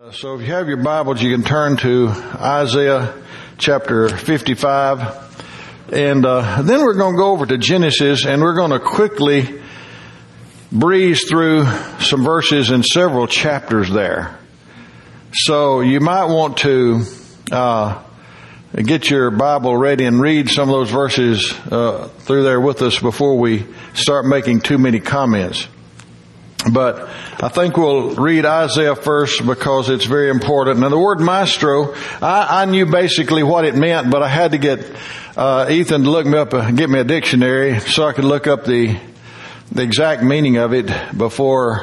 So if you have your Bibles, you can turn to Isaiah chapter 55. And then we're going to go over to Genesis, and we're going to quickly breeze through some verses in several chapters there. So you might want to get your Bible ready and read some of those verses through there with us before we start making too many comments. But I think we'll read Isaiah first because it's very important. Now the word maestro, I knew basically what it meant, but I had to get Ethan to look me up, get me a dictionary so I could look up the exact meaning of it before,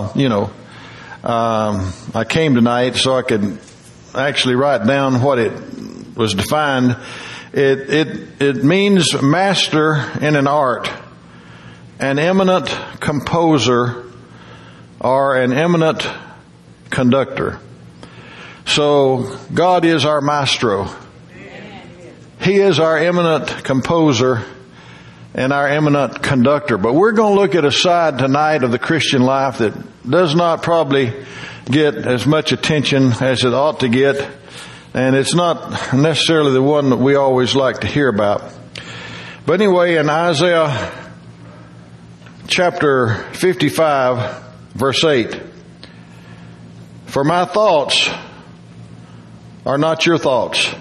I came tonight so I could actually write down what it was defined. It means master in an art, an eminent composer, or an eminent conductor. So God is our maestro. He is our eminent composer and our eminent conductor. But we're going to look at a side tonight of the Christian life that does not probably get as much attention as it ought to get. And it's not necessarily the one that we always like to hear about. But anyway, in Isaiah chapter 55, verse 8, for my thoughts are not your thoughts,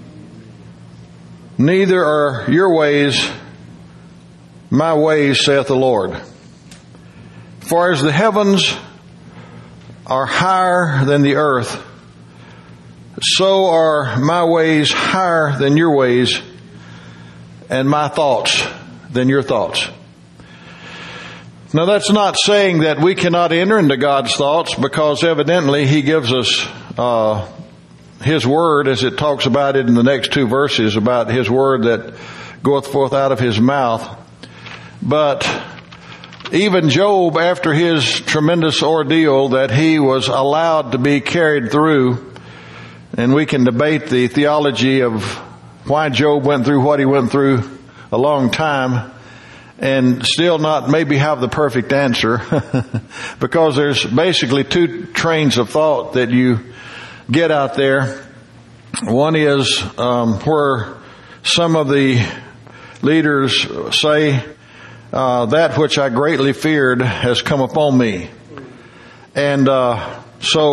neither are your ways my ways, saith the Lord. For as the heavens are higher than the earth, so are my ways higher than your ways, and my thoughts than your thoughts. Now that's not saying that we cannot enter into God's thoughts, because evidently He gives us His Word, as it talks about it in the next two verses, about His Word that goeth forth out of His mouth. But even Job, after his tremendous ordeal that he was allowed to be carried through, and we can debate the theology of why Job went through what he went through a long time, and still not maybe have the perfect answer, because there's basically two trains of thought that you get out there. One is where some of the leaders say, that which I greatly feared has come upon me. And but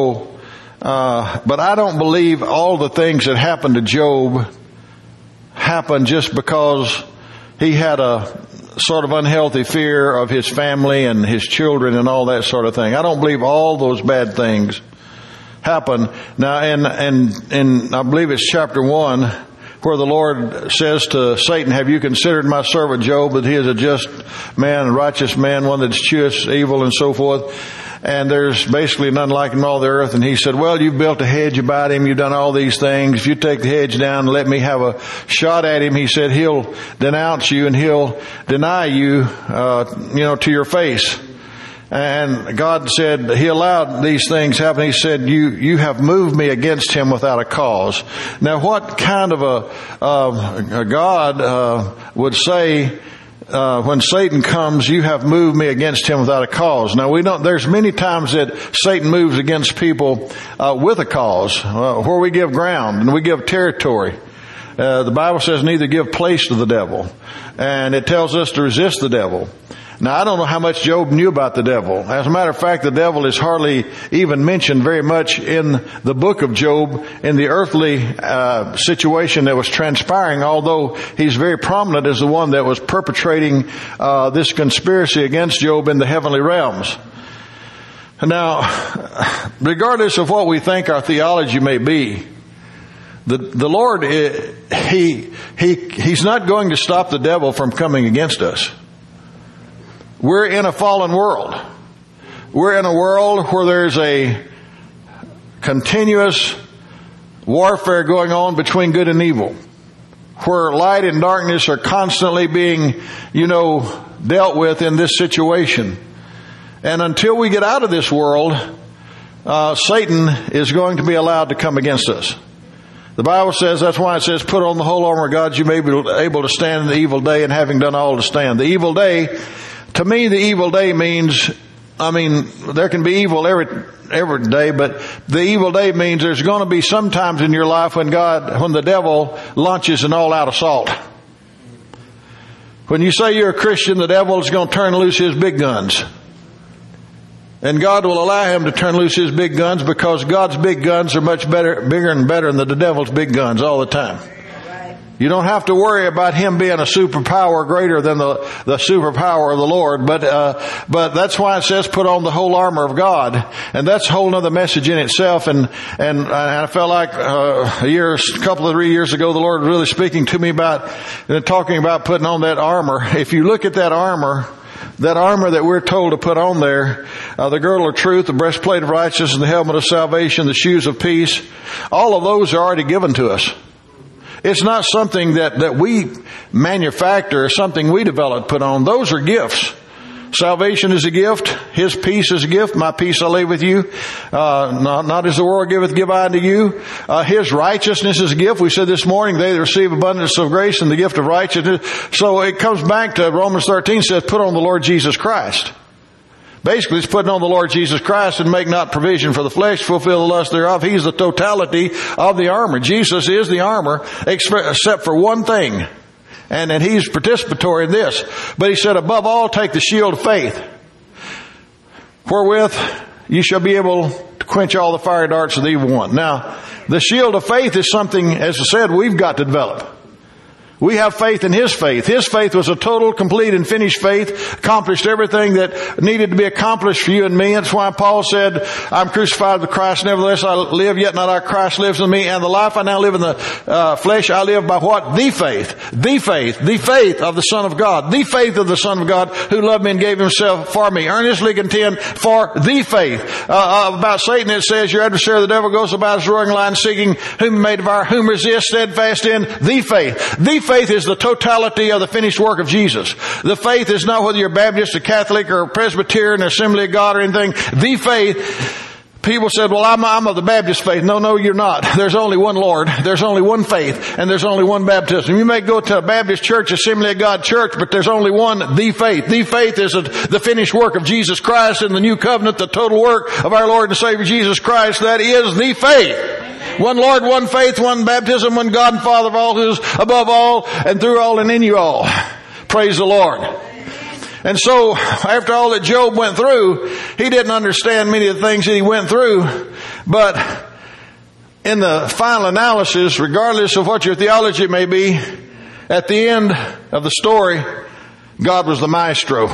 I don't believe all the things that happened to Job happened just because he had a sort of unhealthy fear of his family and his children and all that sort of thing. I don't believe all those bad things happen. Now, and I believe it's chapter 1 where the Lord says to Satan, have you considered my servant Job, that he is a just man, a righteous man, one that escheweth evil and so forth? And there's basically none like him in all the earth. And he said, well, you've built a hedge about him. You've done all these things. If you take the hedge down and let me have a shot at him, he said, he'll denounce you and he'll deny you, to your face. And God said He allowed these things happen. He said, you have moved me against him without a cause. Now, what kind of a God would say, when Satan comes, you have moved me against him without a cause? Now there's many times that Satan moves against people, with a cause, where we give ground and we give territory. The Bible says neither give place to the devil. And it tells us to resist the devil. Now, I don't know how much Job knew about the devil. As a matter of fact, the devil is hardly even mentioned very much in the book of Job in the earthly situation that was transpiring, although he's very prominent as the one that was perpetrating this conspiracy against Job in the heavenly realms. Now, regardless of what we think our theology may be, the Lord, He's not going to stop the devil from coming against us. We're in a fallen world. We're in a world where there's a continuous warfare going on between good and evil, where light and darkness are constantly being, dealt with in this situation. And until we get out of this world, Satan is going to be allowed to come against us. The Bible says, that's why it says, put on the whole armor of God, you may be able to stand in the evil day, and having done all to stand. The evil day, to me, the evil day means there can be evil every day, but the evil day means there's going to be some times in your life when the devil launches an all-out assault. When you say you're a Christian, the devil is going to turn loose his big guns. And God will allow him to turn loose his big guns because God's big guns are much bigger and better than the devil's big guns all the time. You don't have to worry about him being a superpower greater than the superpower of the Lord. But that's why it says put on the whole armor of God. And that's a whole other message in itself. And I felt like, a couple of 3 years ago, the Lord was really speaking to me about, talking about putting on that armor. If you look at that armor that we're told to put on there, the girdle of truth, the breastplate of righteousness, and the helmet of salvation, the shoes of peace, all of those are already given to us. It's not something that we manufacture, something we develop, put on. Those are gifts. Salvation is a gift. His peace is a gift. My peace I leave with you. Not as the world giveth, give I unto you. His righteousness is a gift. We said this morning, they that receive abundance of grace and the gift of righteousness. So it comes back to Romans 13 says, put on the Lord Jesus Christ. Basically, it's putting on the Lord Jesus Christ and make not provision for the flesh, fulfill the lust thereof. He's the totality of the armor. Jesus is the armor, except for one thing. And he's participatory in this. But he said, above all, take the shield of faith, wherewith you shall be able to quench all the fiery darts of the evil one. Now, the shield of faith is something, as I said, we've got to develop. We have faith in His faith. His faith was a total, complete, and finished faith. Accomplished everything that needed to be accomplished for you and me. That's why Paul said, I'm crucified with Christ. Nevertheless, I live, yet not I. Christ lives in me. And the life I now live in the flesh, I live by what? The faith. The faith. The faith of the Son of God. The faith of the Son of God who loved me and gave Himself for me. Earnestly contend for the faith. About Satan it says, your adversary the devil goes about as a roaring lion seeking whom he may devour, whom resist steadfast in the faith. The faith is the totality of the finished work of Jesus. The faith is not whether you're Baptist or Catholic or Presbyterian or Assembly of God or anything. The faith. People said, well, I'm of the Baptist faith. No, you're not. There's only one Lord. There's only one faith. And there's only one baptism. You may go to a Baptist church, Assembly of God church, but there's only one, the faith. The faith is the finished work of Jesus Christ in the new covenant, the total work of our Lord and Savior Jesus Christ. That is the faith. One Lord, one faith, one baptism, one God and Father of all, who is above all and through all and in you all. Praise the Lord. And so, after all that Job went through, he didn't understand many of the things that he went through. But in the final analysis, regardless of what your theology may be, at the end of the story, God was the maestro.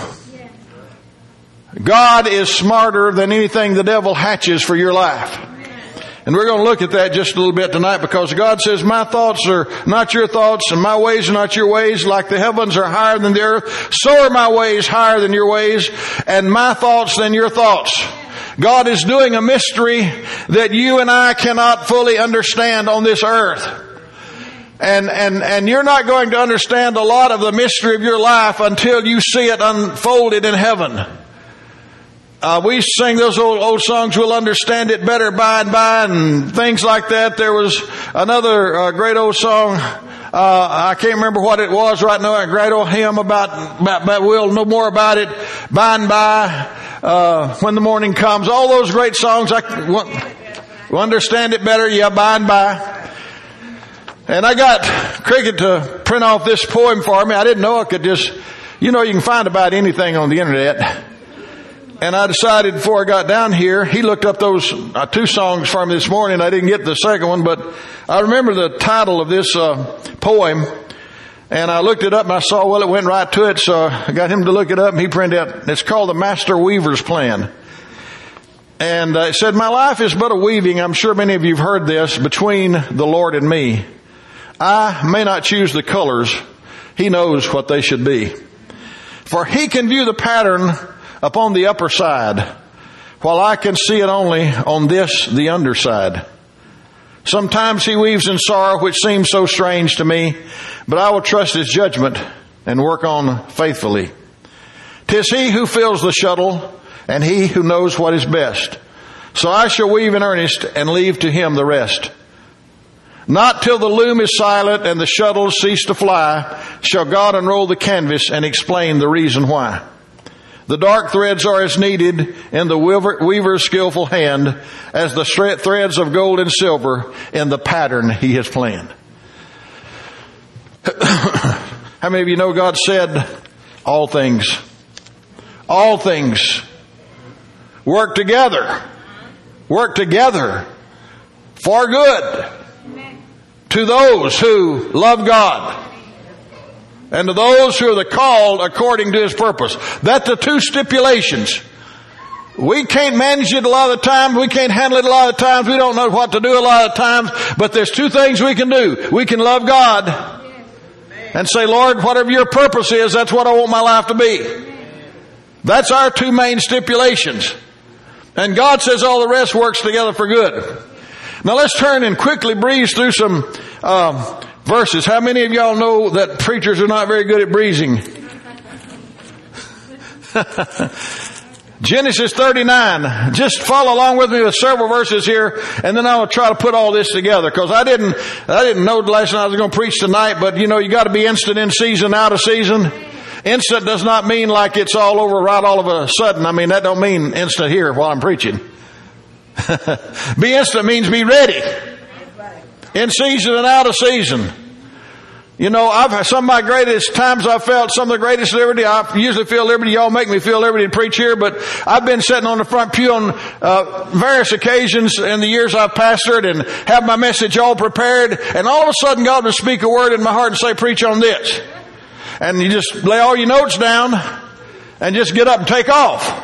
God is smarter than anything the devil hatches for your life. And we're going to look at that just a little bit tonight, because God says, my thoughts are not your thoughts and my ways are not your ways. Like the heavens are higher than the earth, so are my ways higher than your ways, and my thoughts than your thoughts. God is doing a mystery that you and I cannot fully understand on this earth. And you're not going to understand a lot of the mystery of your life until you see it unfolded in heaven. We used to sing those old songs, we'll understand it better by and by, and things like that. There was another great old song, I can't remember what it was right now, a great old hymn about we'll know more about it by and by, when the morning comes. All those great songs, we'll understand it better, by and by. And I got Cricket to print off this poem for me. I didn't know I could just, you can find about anything on the internet. And I decided before I got down here, he looked up those two songs for me this morning. I didn't get the second one, but I remember the title of this poem. And I looked it up and I saw, it went right to it. So I got him to look it up and he printed out. It's called The Master Weaver's Plan. And it said, my life is but a weaving. I'm sure many of you have heard this, between the Lord and me. I may not choose the colors. He knows what they should be. For He can view the pattern upon the upper side, while I can see it only on this, the underside. Sometimes He weaves in sorrow, which seems so strange to me, but I will trust His judgment and work on faithfully. 'Tis He who fills the shuttle, and He who knows what is best. So I shall weave in earnest and leave to Him the rest. Not till the loom is silent and the shuttle cease to fly, shall God unroll the canvas and explain the reason why. The dark threads are as needed in the weaver's skillful hand as the threads of gold and silver in the pattern he has planned. How many of you know God said all things work together for good to those who love God and to those who are called according to His purpose. That's the two stipulations. We can't manage it a lot of the times. We can't handle it a lot of times. We don't know what to do a lot of times. But there's two things we can do. We can love God and say, Lord, whatever your purpose is, that's what I want my life to be. That's our two main stipulations. And God says all the rest works together for good. Now let's turn and quickly breeze through some verses. How many of y'all know that preachers are not very good at breezing? Genesis 39. Just follow along with me with several verses here, and then I will try to put all this together, because I didn't know the lesson I was going to preach tonight, but you got to be instant in season, out of season. Instant does not mean like it's all over right all of a sudden. I mean, that don't mean instant here while I'm preaching. Be instant means be ready. In season and out of season. I've had some of my greatest times I've felt some of the greatest liberty. I usually feel liberty. Y'all make me feel liberty to preach here, but I've been sitting on the front pew on various occasions in the years I've pastored and have my message all prepared, and all of a sudden God will speak a word in my heart and say, preach on this. And you just lay all your notes down and just get up and take off.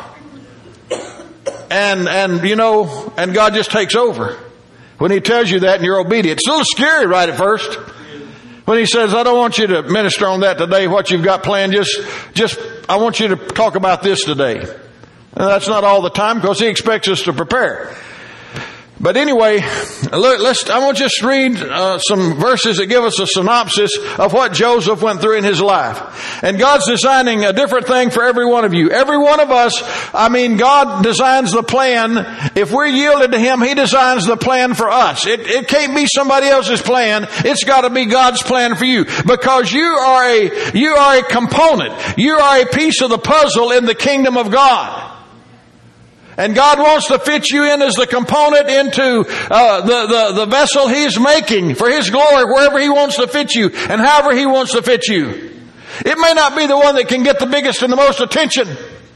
And God just takes over. When He tells you that and you're obedient. It's a little scary right at first. When He says, I don't want you to minister on that today, what you've got planned, I want you to talk about this today. And that's not all the time, because He expects us to prepare. But anyway, I want to just read some verses that give us a synopsis of what Joseph went through in his life. And God's designing a different thing for every one of you. Every one of us, God designs the plan. If we're yielded to Him, He designs the plan for us. It can't be somebody else's plan. It's got to be God's plan for you. Because you are a component. You are a piece of the puzzle in the kingdom of God. And God wants to fit you in as the component into the vessel He's making for His glory, wherever He wants to fit you and however He wants to fit you. It may not be the one that can get the biggest and the most attention.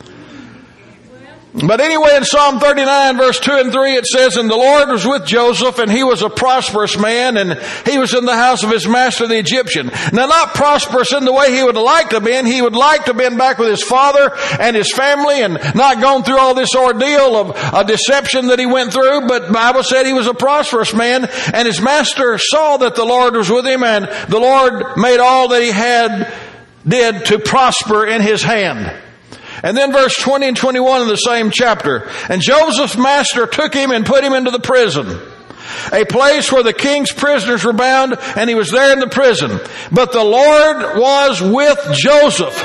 But anyway, in Psalm 39, verse 2 and 3, it says, And the Lord was with Joseph, and he was a prosperous man, and he was in the house of his master the Egyptian. Now, not prosperous in the way he would like to have been. He would like to have been back with his father and his family and not gone through all this ordeal of a deception that he went through. But the Bible said he was a prosperous man, and his master saw that the Lord was with him, and the Lord made all that he did to prosper in his hand. And then verse 20 and 21 in the same chapter. And Joseph's master took him and put him into the prison, a place where the king's prisoners were bound, and he was there in the prison. But the Lord was with Joseph.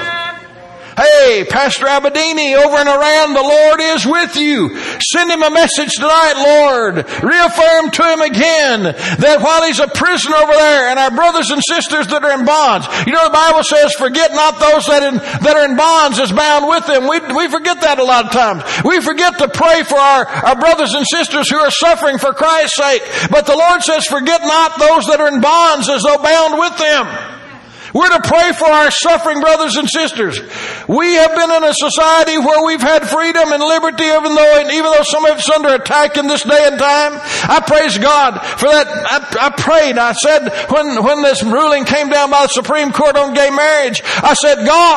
Hey, Pastor Abedini over in Iran, the Lord is with you. Send him a message tonight, Lord. Reaffirm to him again that while he's a prisoner over there, and our brothers and sisters that are in bonds. The Bible says, forget not those that are in bonds is bound with them. We forget that a lot of times. We forget to pray for our brothers and sisters who are suffering for Christ's sake. But the Lord says, forget not those that are in bonds as though bound with them. We're to pray for our suffering brothers and sisters. We have been in a society where we've had freedom and liberty, even though some of it's under attack in this day and time. I praise God for that. I prayed. I said, when this ruling came down by the Supreme Court on gay marriage, I said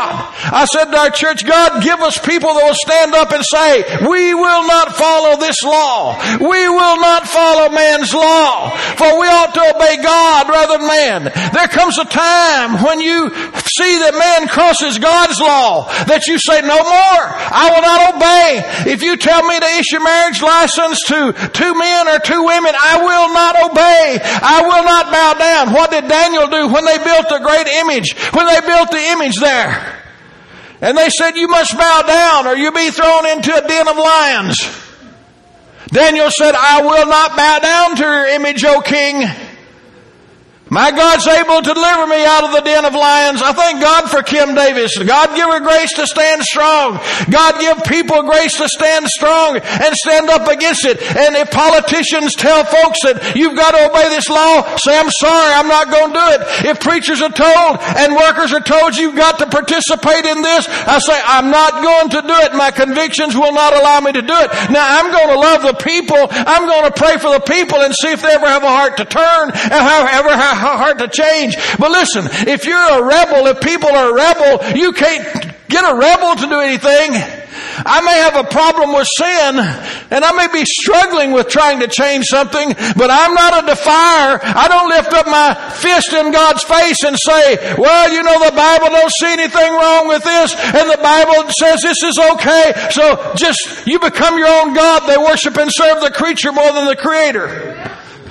to our church, God, give us people that will stand up and say, we will not follow this law. We will not follow man's law. For we ought to obey God rather than man. There comes a time when you see that man crosses God's law, that you say, no more. I will not obey. If you tell me to issue marriage license to 2 men or 2 women, I will not obey. I will not bow down. What did Daniel do when they built the great image? When they built the image there. And they said, you must bow down or you'll be thrown into a den of lions. Daniel said, I will not bow down to your image, O king. My God's able to deliver me out of the den of lions. I thank God for Kim Davis. God give her grace to stand strong. God give people grace to stand strong and stand up against it. And if politicians tell folks that you've got to obey this law, say, I'm sorry, I'm not going to do it. If preachers are told and workers are told you've got to participate in this, I say, I'm not going to do it. My convictions will not allow me to do it. Now, I'm going to love the people. I'm going to pray for the people and see if they ever have a heart to turn and however hard to change. But listen, if you're a rebel, if people are a rebel, you can't get a rebel to do anything. I may have a problem with sin, and I may be struggling with trying to change something, but I'm not a defier. I don't lift up my fist in God's face and say, well, you know, the Bible don't see anything wrong with this, and the Bible says this is okay, so just, you become your own God. They worship and serve the creature more than the Creator.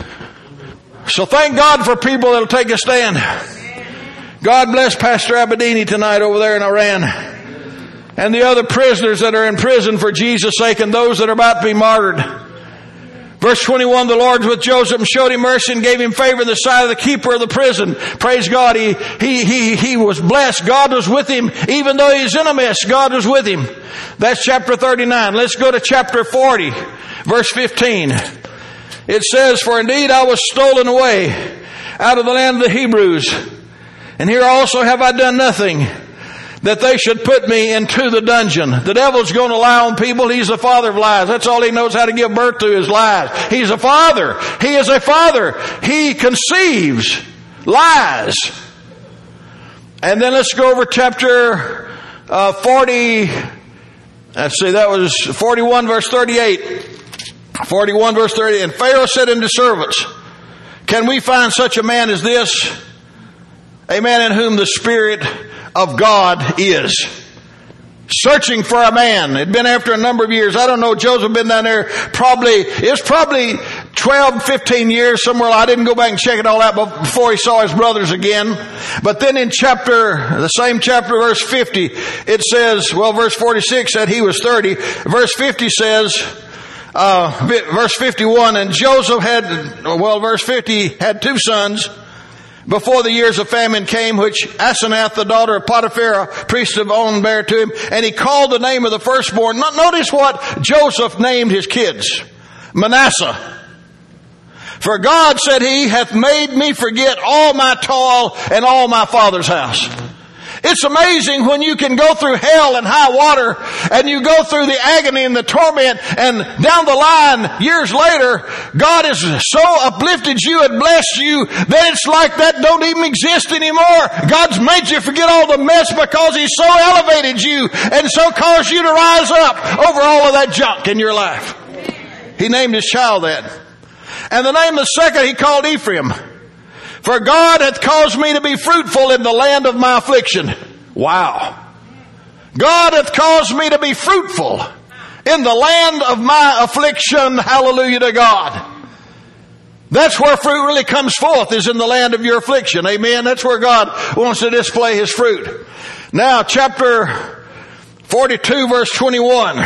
So thank God for people that'll take a stand. God bless Pastor Abedini tonight over there in Iran. And the other prisoners that are in prison for Jesus' sake and those that are about to be martyred. Verse 21, the Lord was with Joseph and showed him mercy and gave him favor in the sight of the keeper of the prison. Praise God. He was blessed. God was with him. Even though he's in a mess, God was with him. That's chapter 39. Let's go to chapter 40, verse 15. It says, for indeed I was stolen away out of the land of the Hebrews. And here also have I done nothing that they should put me into the dungeon. The devil's going to lie on people. He's the father of lies. That's all he knows how to give birth to is lies. He's a father. He is a father. He conceives lies. And then let's go over chapter 40. Let's see, that was 41 verse 38. 41 verse 30. And Pharaoh said unto servants, can we find such a man as this? A man in whom the Spirit of God is. Searching for a man. It'd been after a number of years. I don't know. Joseph been down there it's probably 12, 15 years somewhere. I didn't go back and check it all out before he saw his brothers again. But then in the same chapter, verse 50, it says, well, verse 46 said he was 30. Verse 50 says, verse 51, and Joseph verse 50 had two sons before the years of famine came, which Asenath, the daughter of Potiphar, priest of On, bare to him, and he called the name of the firstborn. Notice what Joseph named his kids. Manasseh. For God, said he, hath made me forget all my toil and all my father's house. It's amazing when you can go through hell and high water and you go through the agony and the torment, and down the line, years later, God has so uplifted you and blessed you that it's like that don't even exist anymore. God's made you forget all the mess because He's so elevated you and so caused you to rise up over all of that junk in your life. He named his child that. And the name of the second He called Ephraim. For God hath caused me to be fruitful in the land of my affliction. Wow. God hath caused me to be fruitful in the land of my affliction. Hallelujah to God. That's where fruit really comes forth, is in the land of your affliction. Amen. That's where God wants to display His fruit. Now, chapter 42, verse 21.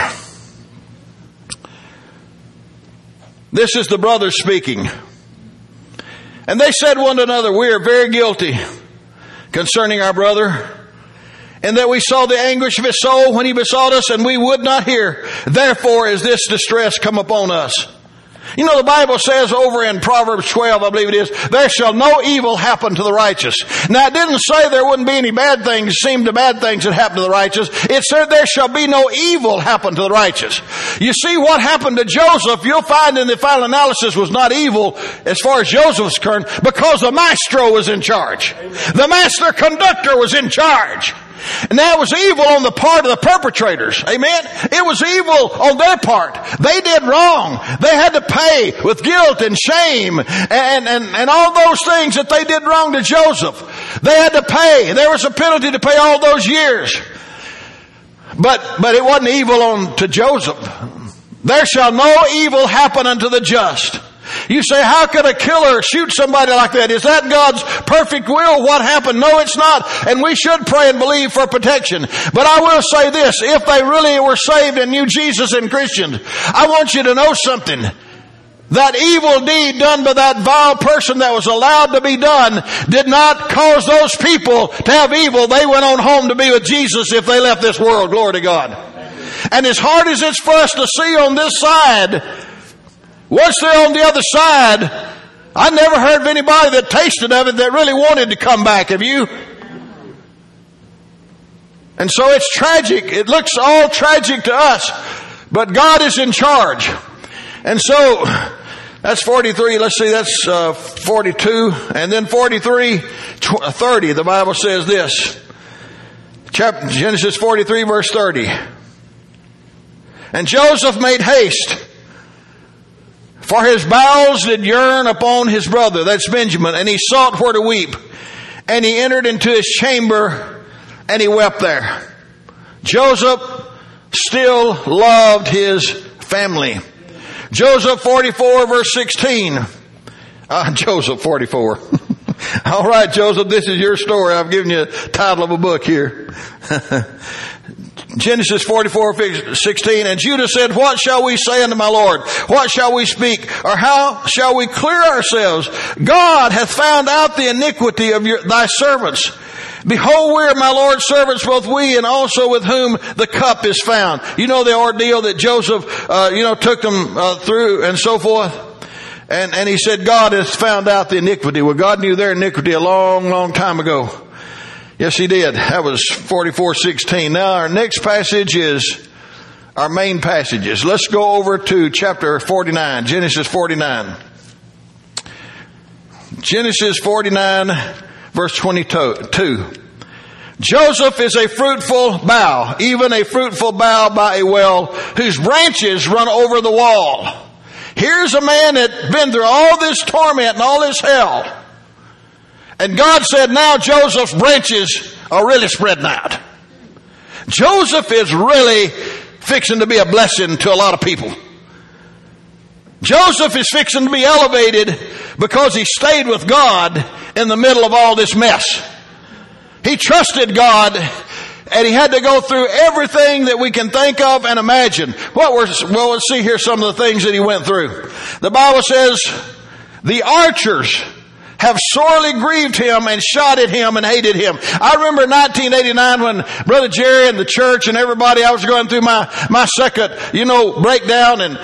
This is the brothers speaking. And they said one to another, we are very guilty concerning our brother, and that we saw the anguish of his soul when he besought us, and we would not hear. Therefore is this distress come upon us. You know, the Bible says over in Proverbs 12, I believe it is, there shall no evil happen to the righteous. Now, it didn't say there wouldn't be any bad things, seem to bad things that happen to the righteous. It said there shall be no evil happen to the righteous. You see what happened to Joseph, you'll find in the final analysis was not evil as far as Joseph was concerned, because the maestro was in charge. The master conductor was in charge. And that was evil on the part of the perpetrators. Amen. It was evil on their part. They did wrong. They had to pay with guilt and shame and all those things that they did wrong to Joseph. They had to pay. There was a penalty to pay all those years. But it wasn't evil to Joseph. There shall no evil happen unto the just. You say, how could a killer shoot somebody like that? Is that God's perfect will? What happened? No, it's not. And we should pray and believe for protection. But I will say this, if they really were saved and knew Jesus and Christians, I want you to know something. That evil deed done by that vile person that was allowed to be done did not cause those people to have evil. They went on home to be with Jesus if they left this world. Glory to God. And as hard as it's for us to see on this side, once they're on the other side, I never heard of anybody that tasted of it that really wanted to come back. Have you? And so it's tragic. It looks all tragic to us, but God is in charge. And so that's 43. Let's see, that's 42. And then 30, the Bible says this. Genesis 43, verse 30. And Joseph made haste, for his bowels did yearn upon his brother, that's Benjamin, and he sought where to weep. And he entered into his chamber, and he wept there. Joseph still loved his family. Joseph 44, verse 16. Joseph 44. All right, Joseph, this is your story. I've given you a title of a book here. Genesis 44, 16. And Judah said, what shall we say unto my Lord? What shall we speak? Or how shall we clear ourselves? God hath found out the iniquity of thy servants. Behold, we are my Lord's servants, both we and also with whom the cup is found. You know the ordeal that Joseph, took them through and so forth. And he said, God has found out the iniquity. Well, God knew their iniquity a long, long time ago. Yes, he did. That was 44:16. Now our next passage is our main passages. Let's go over to chapter 49, Genesis 49. Genesis 49, verse 22. Joseph is a fruitful bough, even a fruitful bough by a well, whose branches run over the wall. Here's a man that's been through all this torment and all this hell. And God said, now Joseph's branches are really spreading out. Joseph is really fixing to be a blessing to a lot of people. Joseph is fixing to be elevated because he stayed with God in the middle of all this mess. He trusted God, and he had to go through everything that we can think of and imagine. Well, let's see here some of the things that he went through. The Bible says, the archers have sorely grieved him and shot at him and hated him. I remember in 1989 when Brother Jerry and the church and everybody, I was going through my second, breakdown, and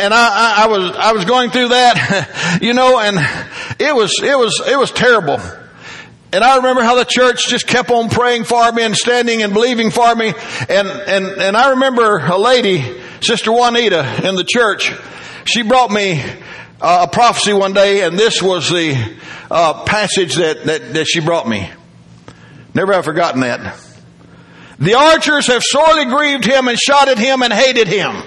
I was going through that, and it was terrible. And I remember how the church just kept on praying for me and standing and believing for me. And I remember a lady, Sister Juanita in the church, she brought me a prophecy one day, and this was the passage that she brought me. Never have forgotten that. The archers have sorely grieved him and shot at him and hated him.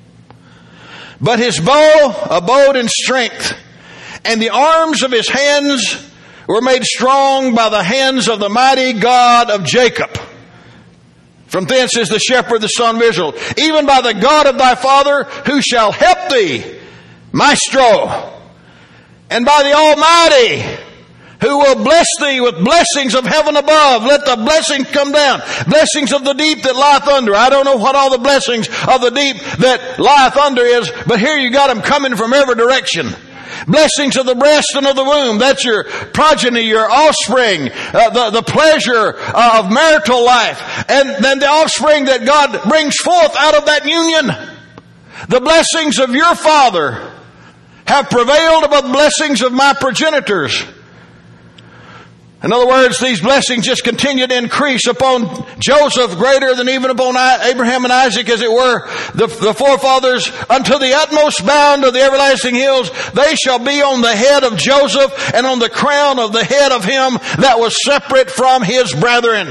But his bow abode in strength, and the arms of his hands were made strong by the hands of the mighty God of Jacob. From thence is the shepherd, the son of Israel. Even by the God of thy father, who shall help thee, Maestro. And by the Almighty, who will bless thee with blessings of heaven above. Let the blessings come down. Blessings of the deep that lieth under. I don't know what all the blessings of the deep that lieth under is, but here you got them coming from every direction. Blessings of the breast and of the womb. That's your progeny, your offspring, the pleasure of marital life. And then the offspring that God brings forth out of that union. The blessings of your father have prevailed above the blessings of my progenitors. In other words, these blessings just continue to increase upon Joseph, greater than even upon Abraham and Isaac, as it were, the forefathers, unto the utmost bound of the everlasting hills. They shall be on the head of Joseph and on the crown of the head of him that was separate from his brethren.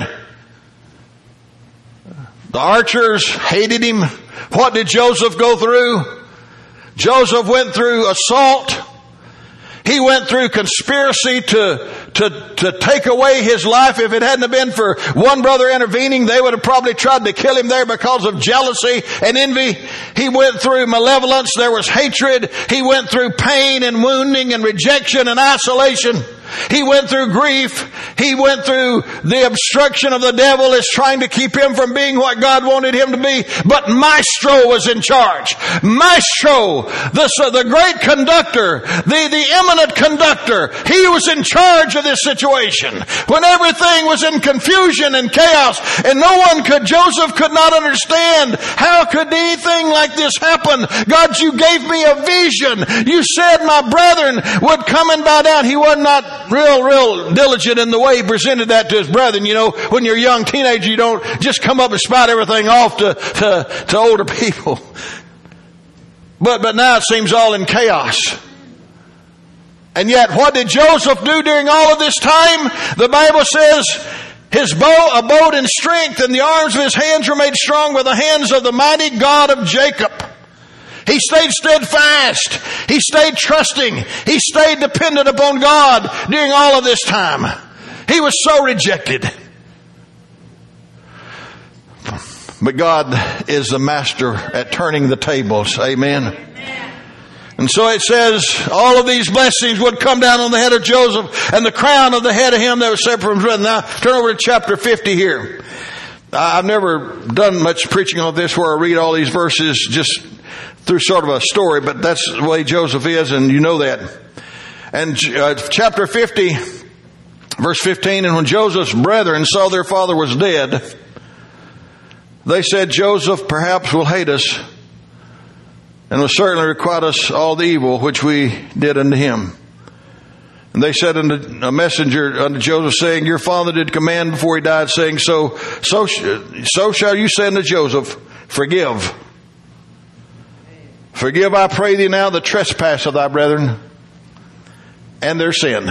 The archers hated him. What did Joseph go through? Joseph went through assault. He went through conspiracy to take away his life. If it hadn't been for one brother intervening, they would have probably tried to kill him there because of jealousy and envy. He went through malevolence. There was hatred. He went through pain and wounding and rejection and isolation. He went through grief. He went through the obstruction of the devil is trying to keep him from being what God wanted him to be. But Maestro was in charge. Maestro, the great conductor, the eminent conductor, he was in charge of this situation. When everything was in confusion and chaos and Joseph could not understand, how could anything like this happen? God, you gave me a vision. You said my brethren would come and bow down. He was not real diligent in the way he presented that to his brethren. You know, when you're a young teenager, you don't just come up and spout everything off to older people. But now it seems all in chaos. And yet, what did Joseph do during all of this time? The Bible says, his bow abode in strength, and the arms of his hands were made strong with the hands of the mighty God of Jacob. He stayed steadfast. He stayed trusting. He stayed dependent upon God during all of this time. He was so rejected. But God is the master at turning the tables. Amen. And so it says all of these blessings would come down on the head of Joseph and the crown of the head of him that was separate from his brethren. Now turn over to chapter 50 here. I've never done much preaching on this where I read all these verses just through sort of a story, but that's the way Joseph is, and you know that. And chapter 50, verse 15, and when Joseph's brethren saw their father was dead, they said, Joseph perhaps will hate us, and will certainly requite us all the evil which we did unto him. And they said unto a messenger unto Joseph, saying, your father did command before he died, saying, so shall you say unto Joseph, forgive. Forgive, I pray thee now, the trespass of thy brethren and their sin.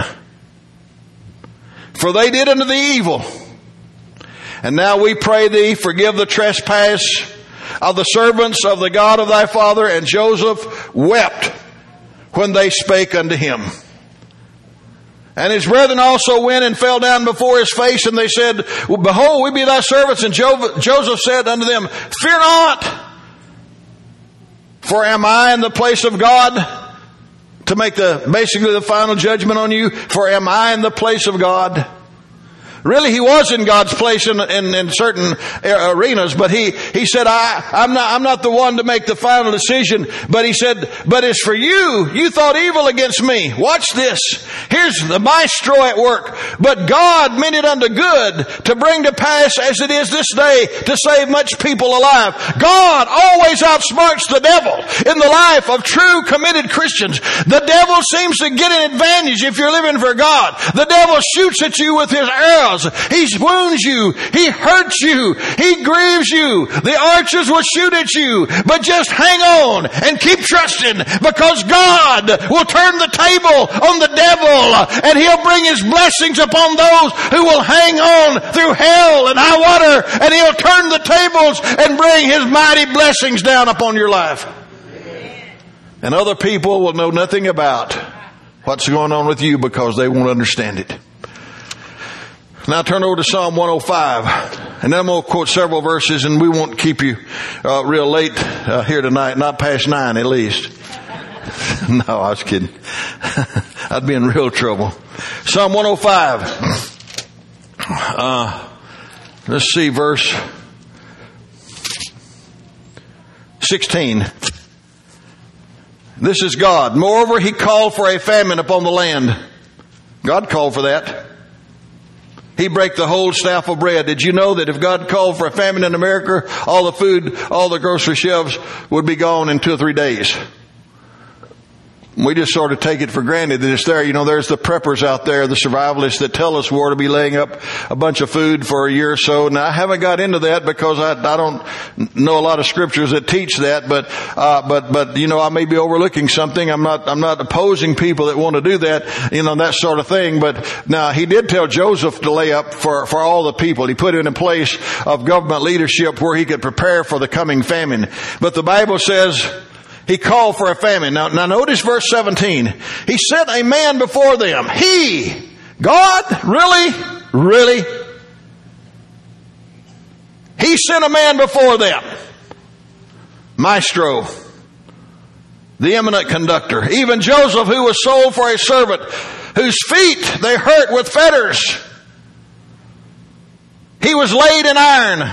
For they did unto thee evil. And now we pray thee, forgive the trespass of the servants of the God of thy father. And Joseph wept when they spake unto him. And his brethren also went and fell down before his face, and they said, behold, we be thy servants. And Joseph said unto them, fear not, for am I in the place of God to make basically the final judgment on you? For am I in the place of God? Really, he was in God's place in certain arenas, but he said, I'm not the one to make the final decision. But he said, but as for you, you thought evil against me. Watch this. Here's the maestro at work. But God meant it unto good to bring to pass as it is this day to save much people alive. God always outsmarts the devil in the life of true committed Christians. The devil seems to get an advantage if you're living for God. The devil shoots at you with his arrows. He wounds you. He hurts you. He grieves you. The archers will shoot at you. But just hang on and keep trusting, because God will turn the table on the devil, and he'll bring his blessings upon those who will hang on through hell and high water, and he'll turn the tables and bring his mighty blessings down upon your life. And other people will know nothing about what's going on with you because they won't understand it. Now turn over to Psalm 105, and then I'm going to quote several verses, and we won't keep you real late here tonight, not past 9 at least. No, I was kidding. I'd be in real trouble. Psalm 105. Let's see, verse 16. This is God. Moreover, he called for a famine upon the land. God called for that. He brake the whole staff of bread. Did you know that if God called for a famine in America, all the food, all the grocery shelves would be gone in 2 or 3 days? We just sort of take it for granted that it's there. You know, there's the preppers out there, the survivalists that tell us where to be laying up a bunch of food for a year or so. Now, I haven't got into that because I don't know a lot of scriptures that teach that, but, you know, I may be overlooking something. I'm not opposing people that want to do that, you know, that sort of thing. But now, he did tell Joseph to lay up for all the people. He put him in a place of government leadership where he could prepare for the coming famine. But the Bible says, he called for a famine. Now notice verse 17. He sent a man before them. He, God, really? He sent a man before them. Maestro, the eminent conductor. Even Joseph, who was sold for a servant, whose feet they hurt with fetters. He was laid in iron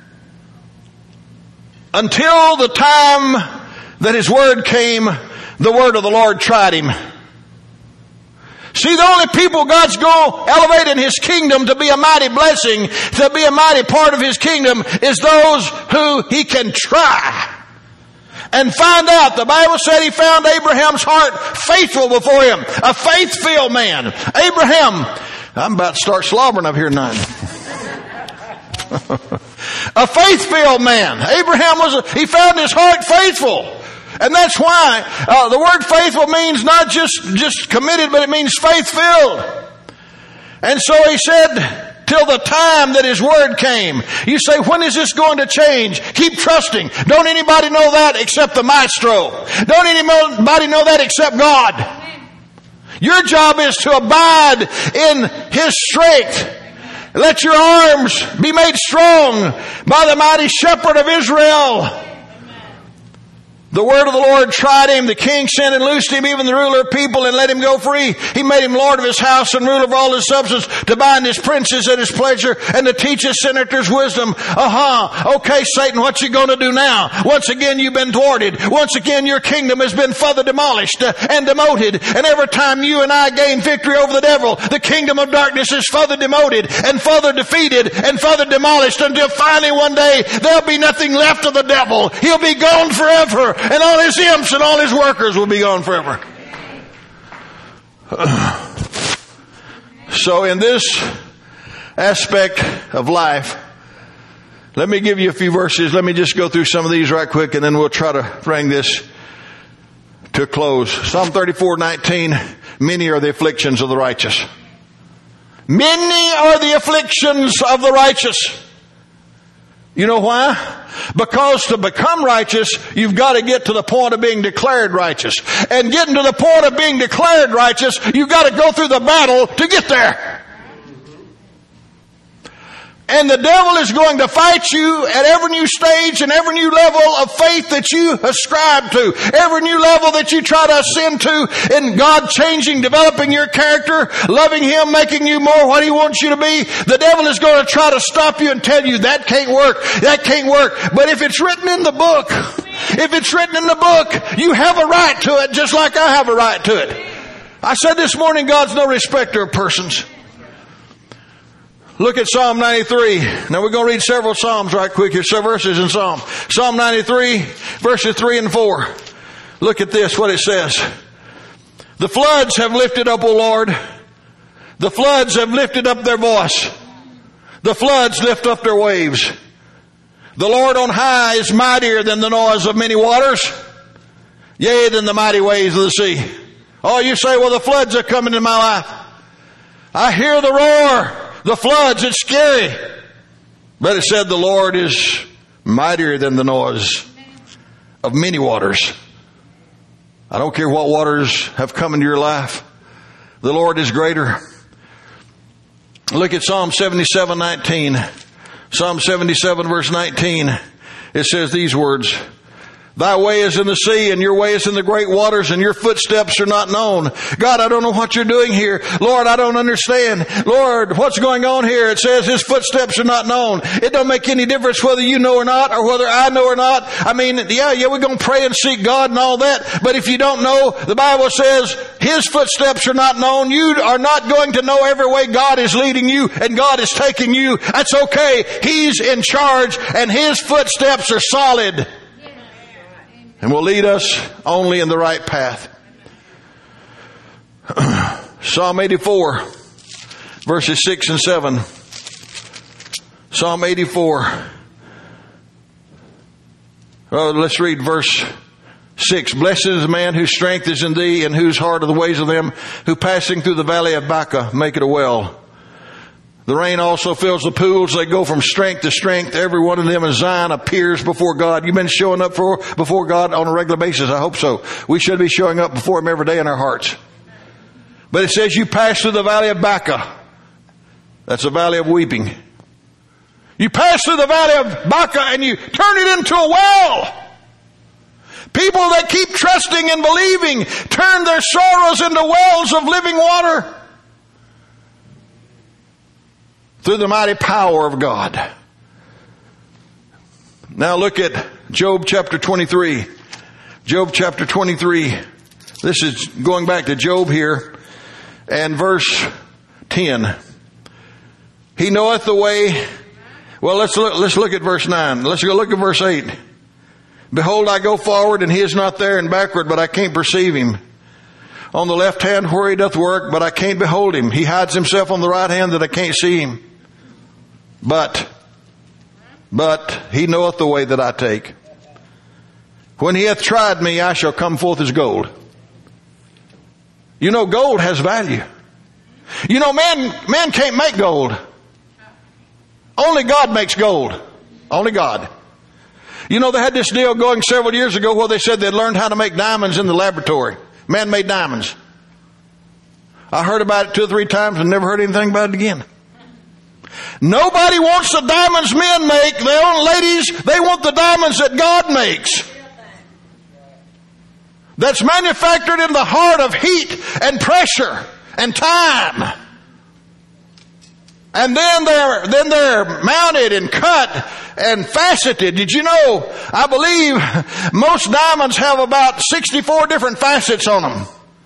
until the time that his word came. The word of the Lord tried him. See, the only people God's going to elevate in His kingdom to be a mighty blessing, to be a mighty part of His kingdom, is those who He can try and find out. The Bible said He found Abraham's heart faithful before Him, a faith-filled man. Abraham, I'm about to start slobbering up here tonight. A faith-filled man. Abraham he found his heart faithful. And that's why the word faithful means not just committed, but it means faith-filled. And so he said, till the time that his word came. You say, when is this going to change? Keep trusting. Don't anybody know that except the maestro. Don't anybody know that except God. Your job is to abide in His strength. Let your arms be made strong by the mighty shepherd of Israel. The word of the Lord tried him. The king sent and loosed him, even the ruler of people, and let him go free. He made him lord of his house and ruler of all his substance, to bind his princes at his pleasure, and to teach his senators wisdom. Okay, Satan, what you going to do now? Once again, you've been thwarted. Once again, your kingdom has been further demolished and demoted. And every time you and I gain victory over the devil, the kingdom of darkness is further demoted and further defeated and further demolished, until finally one day there'll be nothing left of the devil. He'll be gone forever. And all his imps and all his workers will be gone forever. So in this aspect of life, let me give you a few verses. Let me just go through some of these right quick, and then we'll try to bring this to a close. Psalm 34:19, many are the afflictions of the righteous. Many are the afflictions of the righteous. You know why? Because to become righteous, you've got to get to the point of being declared righteous. And getting to the point of being declared righteous, you've got to go through the battle to get there. And the devil is going to fight you at every new stage and every new level of faith that you ascribe to. Every new level that you try to ascend to in God changing, developing your character, loving Him, making you more what He wants you to be. The devil is going to try to stop you and tell you that can't work, that can't work. But if it's written in the book, you have a right to it just like I have a right to it. I said this morning, God's no respecter of persons. Look at Psalm 93. Now we're going to read several Psalms right quick here. Several verses in Psalm. Psalm 93, verses 3 and 4. Look at this, what it says. The floods have lifted up, O Lord. The floods have lifted up their voice. The floods lift up their waves. The Lord on high is mightier than the noise of many waters, yea, than the mighty waves of the sea. Oh, you say, well, the floods are coming in my life. I hear the roar. The floods, it's scary. But it said the Lord is mightier than the noise of many waters. I don't care what waters have come into your life. The Lord is greater. Look at Psalm 77:19. Psalm 77 verse 19. It says these words. Thy way is in the sea, and your way is in the great waters, and your footsteps are not known. God, I don't know what you're doing here. Lord, I don't understand. Lord, what's going on here? It says His footsteps are not known. It don't make any difference whether you know or not, or whether I know or not. I mean, yeah, we're going to pray and seek God and all that. But if you don't know, the Bible says His footsteps are not known. You are not going to know every way God is leading you and God is taking you. That's okay. He's in charge, and His footsteps are solid. And will lead us only in the right path. Psalm 84, verses 6 and 7. Psalm 84. Let's read verse 6. Blessed is the man whose strength is in thee, and whose heart are the ways of them who passing through the valley of Baca make it a well. The rain also fills the pools. They go from strength to strength. Every one of them in Zion appears before God. You've been showing up before God on a regular basis. I hope so. We should be showing up before Him every day in our hearts. But it says you pass through the valley of Baca. That's a valley of weeping. You pass through the valley of Baca and you turn it into a well. People that keep trusting and believing turn their sorrows into wells of living water through the mighty power of God. Now look at Job chapter 23. Job chapter 23. This is going back to Job here. And verse 10. He knoweth the way. Well, let's look at verse 9. Let's go look at verse 8. Behold, I go forward, and he is not there, and backward, but I can't perceive him. On the left hand where he doth work, but I can't behold him. He hides himself on the right hand that I can't see him. But he knoweth the way that I take. When he hath tried me, I shall come forth as gold. You know, gold has value. You know, man can't make gold. Only God makes gold. Only God. You know, they had this deal going several years ago where they said they'd learned how to make diamonds in the laboratory. Man-made diamonds. I heard about it 2 or 3 times and never heard anything about it again. Nobody wants the diamonds men make. Ladies, they want the diamonds that God makes. That's manufactured in the heart of heat and pressure and time. And then they're mounted and cut and faceted. Did you know, I believe most diamonds have about 64 different facets on them.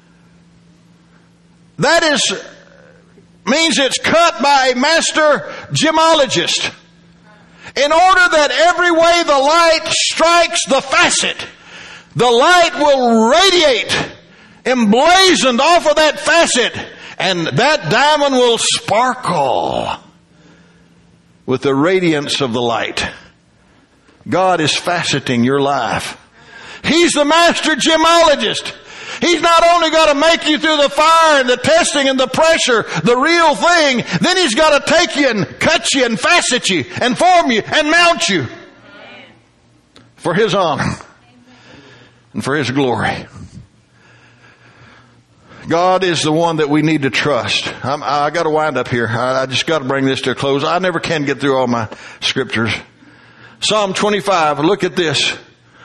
That means it's cut by a master gemologist. In order that every way the light strikes the facet, the light will radiate, emblazoned off of that facet, and that diamond will sparkle with the radiance of the light. God is faceting your life. He's the master gemologist. He's not only got to make you through the fire and the testing and the pressure, the real thing, then He's got to take you and cut you and facet you and form you and mount you for His honor and for His glory. God is the one that we need to trust. I got to wind up here. I just got to bring this to a close. I never can get through all my scriptures. Psalm 25, look at this.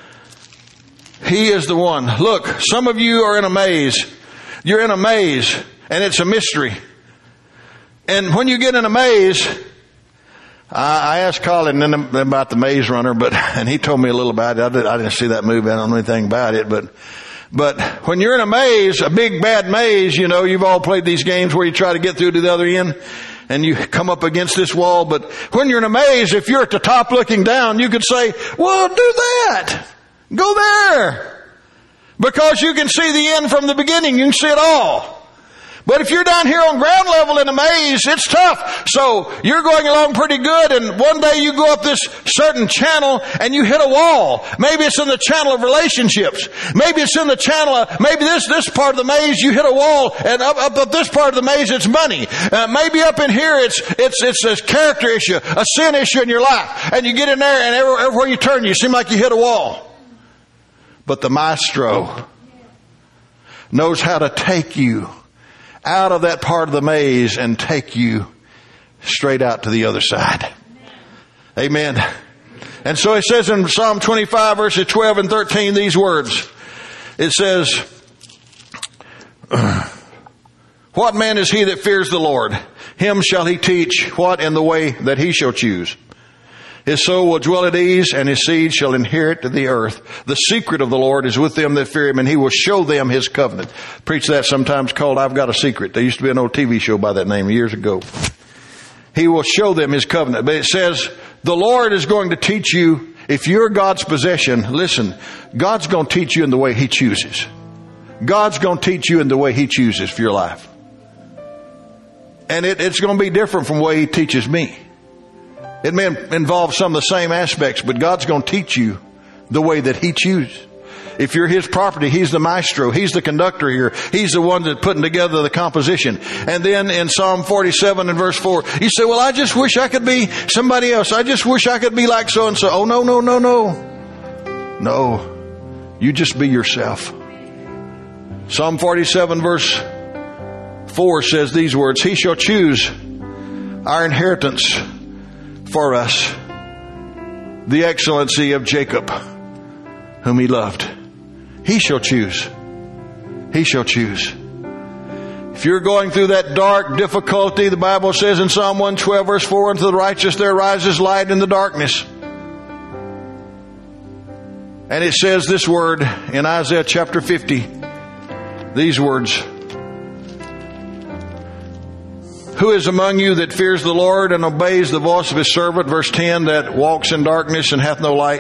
He is the one. Look, some of you are in a maze. You're in a maze, and it's a mystery. And when you get in a maze, I asked Colin about the Maze Runner, and he told me a little about it. I didn't see that movie. I don't know anything about it, but when you're in a maze, a big bad maze, you know, you've all played these games where you try to get through to the other end and you come up against this wall. But when you're in a maze, if you're at the top looking down, you could say, well, do that. Go there. Because you can see the end from the beginning. You can see it all. But if you're down here on ground level in a maze, it's tough. So you're going along pretty good, and one day you go up this certain channel and you hit a wall. Maybe it's in the channel of relationships. Maybe it's in the channel of, maybe this part of the maze you hit a wall, and up this part of the maze it's money. Maybe up in here it's a character issue, a sin issue in your life. And you get in there and everywhere you turn you seem like you hit a wall. But the maestro knows how to take you out of that part of the maze and take you straight out to the other side. Amen. And so it says in Psalm 25 verses 12 and 13 these words. It says, what man is he that fears the Lord? Him shall He teach what in the way that he shall choose. His soul will dwell at ease, and his seed shall inherit the earth. The secret of the Lord is with them that fear Him, and He will show them His covenant. Preach that sometimes called I've Got a Secret. There used to be an old TV show by that name years ago. He will show them His covenant. But it says, the Lord is going to teach you, if you're God's possession, listen, God's going to teach you in the way He chooses. God's going to teach you in the way He chooses for your life. And it's going to be different from the way He teaches me. It may involve some of the same aspects, but God's going to teach you the way that He chooses. If you're His property, He's the maestro. He's the conductor here. He's the one that's putting together the composition. And then in Psalm 47 and verse 4, you say, well, I just wish I could be somebody else. I just wish I could be like so-and-so. Oh, no. No. You just be yourself. Psalm 47 verse 4 says these words, He shall choose our inheritance for us, the excellency of Jacob, whom He loved. He shall choose. He shall choose. If you're going through that dark difficulty, the Bible says in Psalm 112 verse 4, unto the righteous there arises light in the darkness. And it says this word in Isaiah chapter 50. These words. Who is among you that fears the Lord and obeys the voice of His servant? Verse 10, that walks in darkness and hath no light.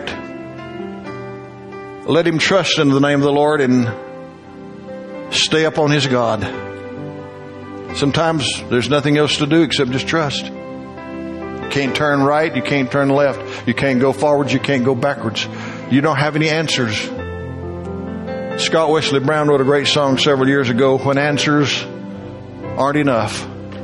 Let him trust in the name of the Lord and stay upon his God. Sometimes there's nothing else to do except just trust. You can't turn right. You can't turn left. You can't go forwards. You can't go backwards. You don't have any answers. Scott Wesley Brown wrote a great song several years ago, when answers aren't enough,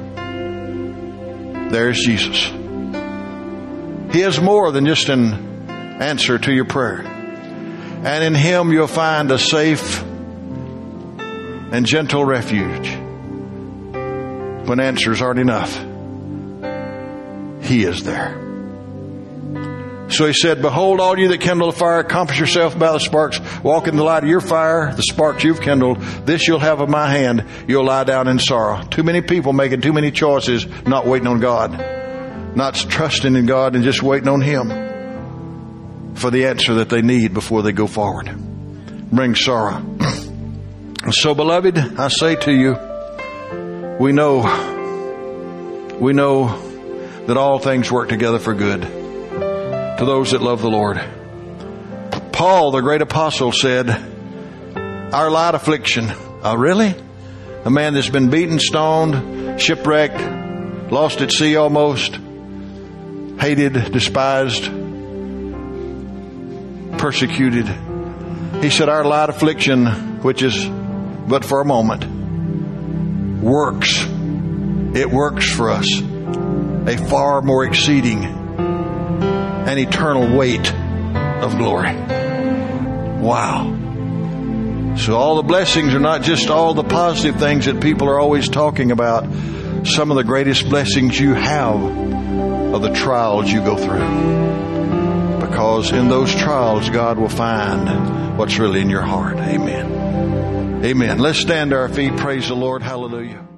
there's Jesus. He has more than just an answer to your prayer. And in Him you'll find a safe and gentle refuge. When answers aren't enough, He is there. So He said, behold, all you that kindle a fire, accomplish yourself by the sparks. Walk in the light of your fire, the sparks you've kindled. This you'll have of my hand. You'll lie down in sorrow. Too many people making too many choices, not waiting on God. Not trusting in God and just waiting on Him for the answer that they need before they go forward. Bring sorrow. So, beloved, I say to you, we know that all things work together for good to those that love the Lord. Paul, the great apostle, said, our light affliction. Oh, really? A man that's been beaten, stoned, shipwrecked, lost at sea almost, hated, despised, persecuted. He said, our light affliction, which is but for a moment, works. It works for us a far more exceeding and eternal weight of glory. Wow. So all the blessings are not just all the positive things that people are always talking about. Some of the greatest blessings you have are the trials you go through. Because in those trials, God will find what's really in your heart. Amen. Amen. Let's stand to our feet. Praise the Lord. Hallelujah.